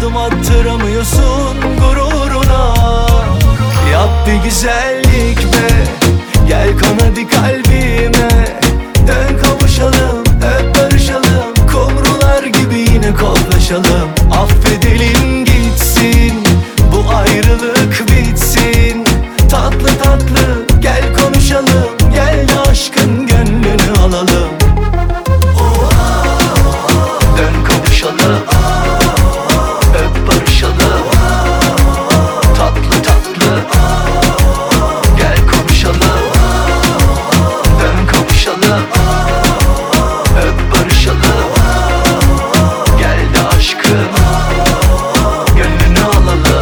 adım attıramıyorsun gururuna. Yap bir güzellik be, gel kon hadi kalbime. Dön kavuşalım, öp barışalım, kumrular gibi yine koklaşalım. Affedelim gitsin, bu ayrılık bitsin. Tatlı tatlı gel konuşalım, gel de aşkın gönlünü alalım. Dön kavuşalım, öp barışalım. Tatlı tatlı gel konuşalım. Dön kavuşalım, öp barışalım. Gel de aşkın gönlünü alalım.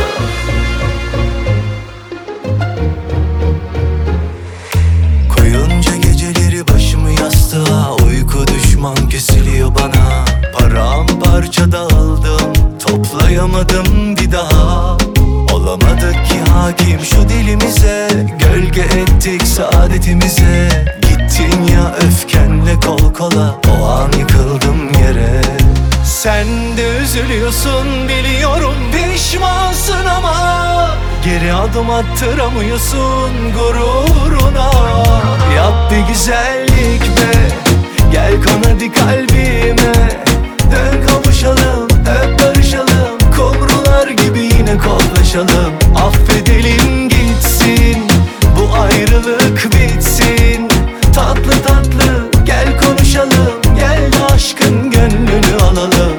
Koyunca geceleri başımı yastığa, uyku düşman kesiliyor bana. Paramparça dağıldım, toplayamadım bir daha. Olamadık ki hakim şu dilimize, gölge ettik saadetimize. Gittin ya öfkenle kol kola, o an yıkıldım yere. Sen de üzülüyorsun biliyorum, pişmansın ama geri adım attıramıyorsun gururuna. Yap bir güzellik be, gel kon hadi kalbime. Dön kavuşalım, öp barışalım, kumrular gibi yine koklaşalım. Affedelim gitsin, bu ayrılık bitsin. Tatlı tatlı gel konuşalım, gel de aşkın gönlünü alalım.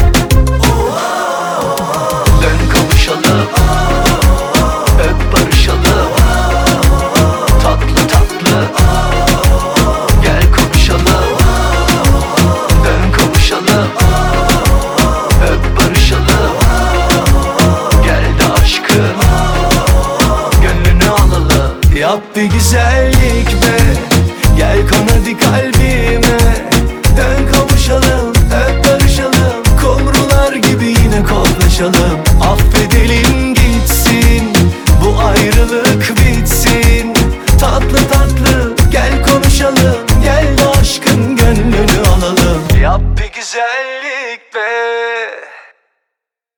Dön kavuşalım, öp barışalım. Tatlı tatlı gel konuşalım. Dön kavuşalım, öp barışalım. Gel de aşkın gönlünü alalım. Yap bir güzellik be, gel kon hadi kalbime. Dön kavuşalım, öp barışalım, kumrular gibi yine koklaşalım. Affedelim gitsin, bu ayrılık bitsin. Tatlı tatlı gel konuşalım, gel de aşkın gönlünü alalım. Yap bir güzel